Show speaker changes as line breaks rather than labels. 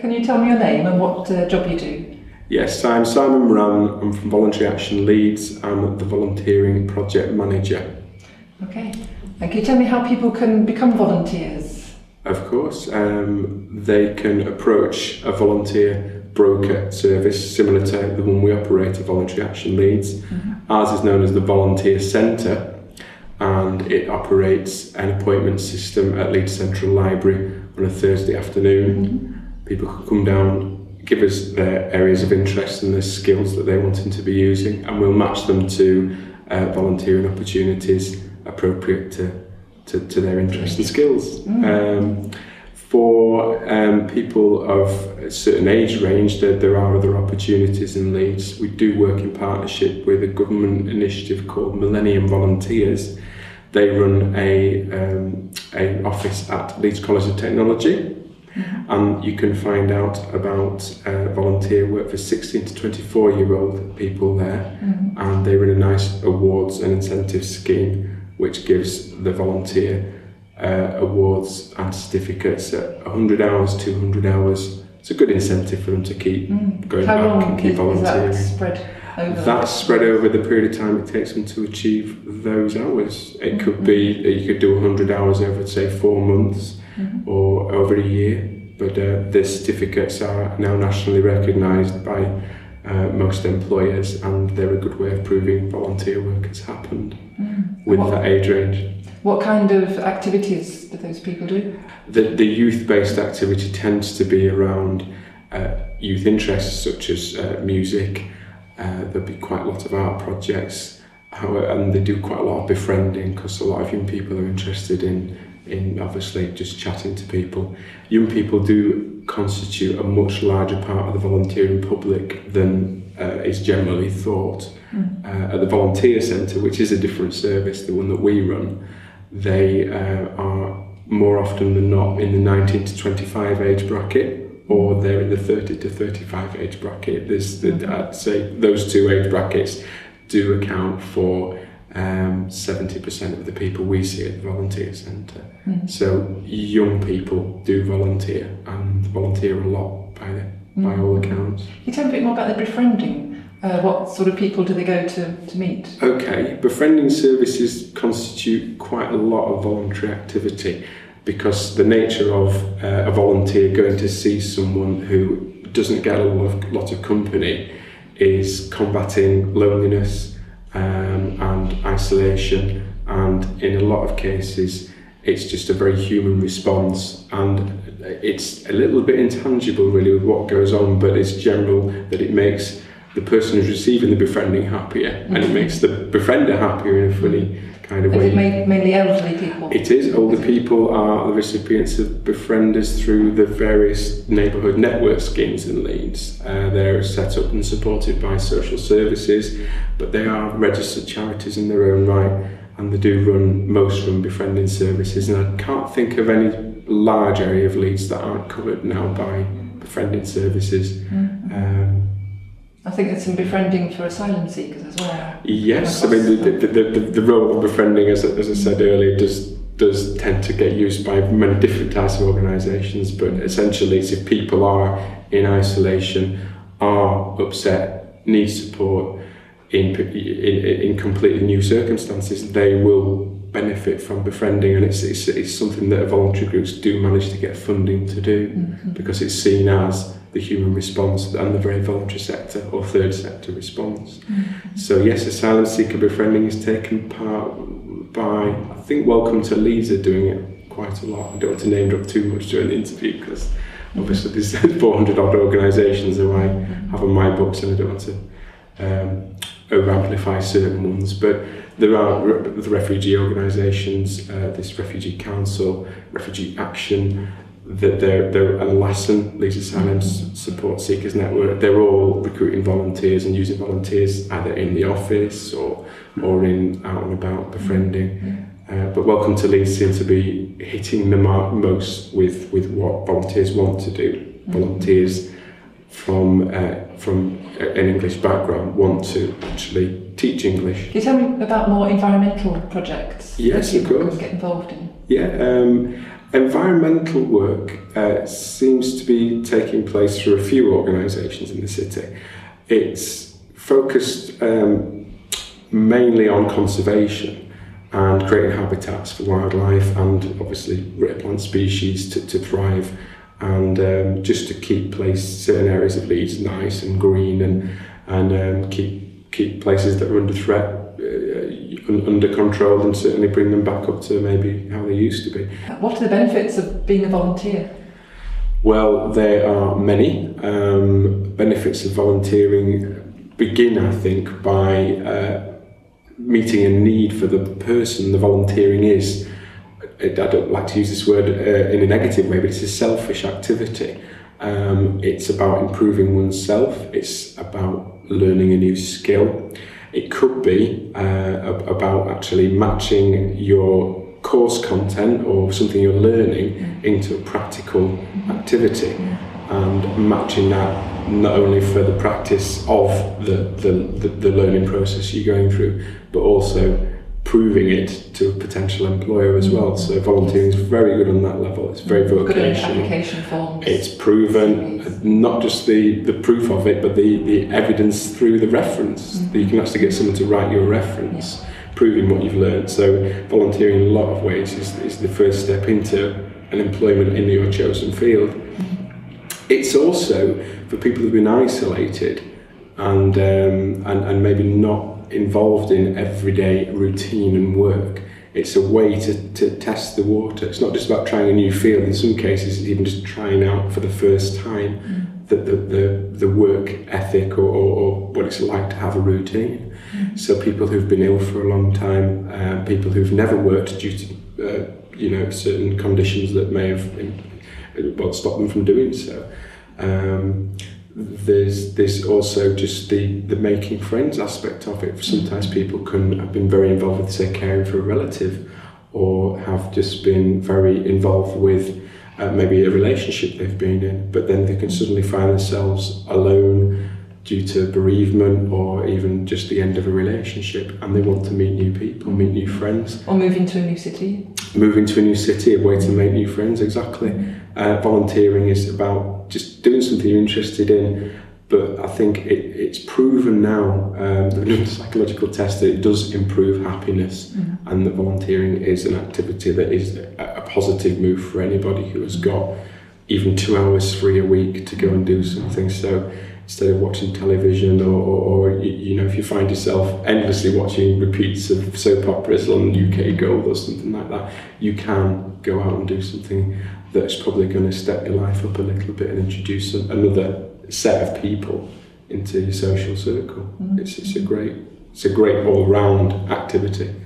Can you tell me your name and what job you do?
Yes, I'm Simon Moran. I'm from Voluntary Action Leeds. I'm the Volunteering Project Manager.
Okay. And can you tell me how people can become volunteers?
Of course. They can approach a volunteer broker service similar to the one we operate at Voluntary Action Leeds. Ours is known as the Volunteer Centre, and it operates an appointment system at Leeds Central Library on a Thursday afternoon. People can come down, give us their areas of interest and the skills that they're wanting to be using, and we'll match them to volunteering opportunities appropriate to their interests and skills. For people of a certain age range, there are other opportunities in Leeds. We do work in partnership with a government initiative called Millennium Volunteers. They run a office at Leeds College of Technology, and you can find out about volunteer work for 16 to 24-year-old people there, and they run a nice awards and incentive scheme which gives the volunteer awards and certificates at 100 hours, 200 hours. It's a good incentive for them to keep going back and keep volunteering.
Is that spread over?
That's spread over the period of time it takes them to achieve those hours. It could be that you could do 100 hours over, say, 4 months or over a year, but the certificates are now nationally recognised by most employers, and they're a good way of proving volunteer work has happened with that age range.
What kind of activities do those people do?
The youth-based activity tends to be around youth interests such as music. There'll be quite a lot of art projects, and they do quite a lot of befriending, because a lot of young people are interested in obviously just chatting to people. Young people do constitute a much larger part of the volunteering public than is generally thought. At the Volunteer Centre, which is a different service, the one that we run, they are more often than not in the 19 to 25 age bracket, or they're in the 30 to 35 age bracket. I'd say those two age brackets do account for 70% of the people we see at the Volunteer Centre. So young people do volunteer, and volunteer a lot by all accounts.
Can you tell me a bit more about the befriending? What sort of people do they go to meet?
Okay, befriending services constitute quite a lot of voluntary activity, because the nature of a volunteer going to see someone who doesn't get a lot of company is combating loneliness and isolation, and in a lot of cases it's just a very human response, and it's a little bit intangible really with what goes on, but it's general that it makes the person who's receiving the befriending happier, and it makes the befriender happier in a funny kind of way.
Is it mainly elderly people?
It is. Older people are the recipients of befrienders through the various neighbourhood network schemes in Leeds. They're set up and supported by social services, but they are registered charities in their own right, and they do most run befriending services, and I can't think of any large area of Leeds that aren't covered now by befriending services.
I think there's some befriending for asylum seekers as well.
Yes, I mean the role of befriending, as I said earlier, does tend to get used by many different types of organisations, but essentially it's if people are in isolation, are upset, need support in completely new circumstances, they will benefit from befriending, and it's something that voluntary groups do manage to get funding to do, because it's seen as the human response and the very voluntary sector or third sector response. So yes, asylum seeker befriending is taken part by, I think Welcome to Leeds are doing it quite a lot. I don't want to name drop too much during the interview, because obviously there's 400 odd organisations who I have on my books, and I don't want to over-amplify certain ones, but there are the refugee organisations, this Refugee Council, Refugee Action, they're a LASSEN, Leeds Asylum Support Seekers Network. They're all recruiting volunteers and using volunteers either in the office or in out and about befriending. But Welcome to Leeds seems to be hitting the mark most with what volunteers want to do. Volunteers from an English background want to actually teach English.
Can you tell me about more environmental projects?
Yes,
that
of
people
course.
can get involved in?
Yeah, Environmental work seems to be taking place through a few organisations in the city. It's focused mainly on conservation and creating habitats for wildlife and obviously rare plant species to thrive, and just to keep certain areas of Leeds nice and green, and keep places that are under threat under control, and certainly bring them back up to maybe how they used to be.
What are the benefits of being a volunteer?
Well, there are many. Benefits of volunteering begin, I think, by meeting a need for the person the volunteering is. I don't like to use this word in a negative way, but it's a selfish activity. It's about improving oneself. It's about learning a new skill. It could be about actually matching your course content or something you're learning into a practical activity, and matching that not only for the practice of the learning process you're going through, but also proving it to a potential employer as well. So volunteering is very good on that level. It's very vocational. Good application forms. It's proven, not just the proof of it, but the evidence through the reference. That you can actually get someone to write your reference, proving what you've learned. So volunteering in a lot of ways is the first step into an employment in your chosen field. It's also for people who've been isolated and maybe not involved in everyday routine and work. It's a way to test the water. It's not just about trying a new field. In some cases, it's even just trying out for the first time the work ethic or what it's like to have a routine. So people who've been ill for a long time, people who've never worked due to certain conditions that may have stopped them from doing so. There's also just the making friends aspect of it. Sometimes people can have been very involved with, say, caring for a relative, or have just been very involved with maybe a relationship they've been in, but then they can suddenly find themselves alone due to bereavement or even just the end of a relationship, and they want to meet new people, meet new friends.
Or move into a new city.
Moving to a new city, a way to make new friends, exactly. Volunteering is about just doing something you're interested in, but I think it's proven now, the psychological test, that it does improve happiness, and that volunteering is an activity that is a positive move for anybody who has got even 2 hours free a week to go and do something. So instead of watching television or if you find yourself endlessly watching repeats of soap operas on UK Gold or something like that, you can go out and do something that's probably going to step your life up a little bit and introduce another set of people into your social circle. It's a great all-round activity.